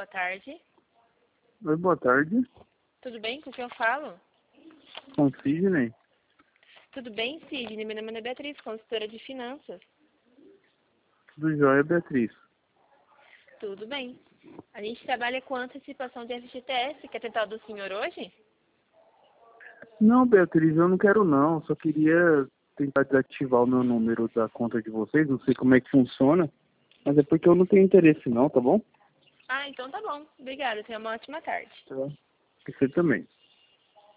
boa tarde. Oi, boa tarde. Tudo bem? Com quem eu falo? Com o Sidney. Tudo bem, Sidney? Meu nome é Beatriz, consultora de finanças. Tudo jóia, Beatriz. Tudo bem. A gente trabalha com antecipação de FGTS. Quer tentar o do senhor hoje? Não, Beatriz, eu não quero não. Só queria tentar desativar o meu número da conta de vocês. Não sei como é que funciona. Mas é porque eu não tenho interesse não, tá bom? Ah, então tá bom. Obrigada. Tenha uma ótima tarde. Tá. Você também.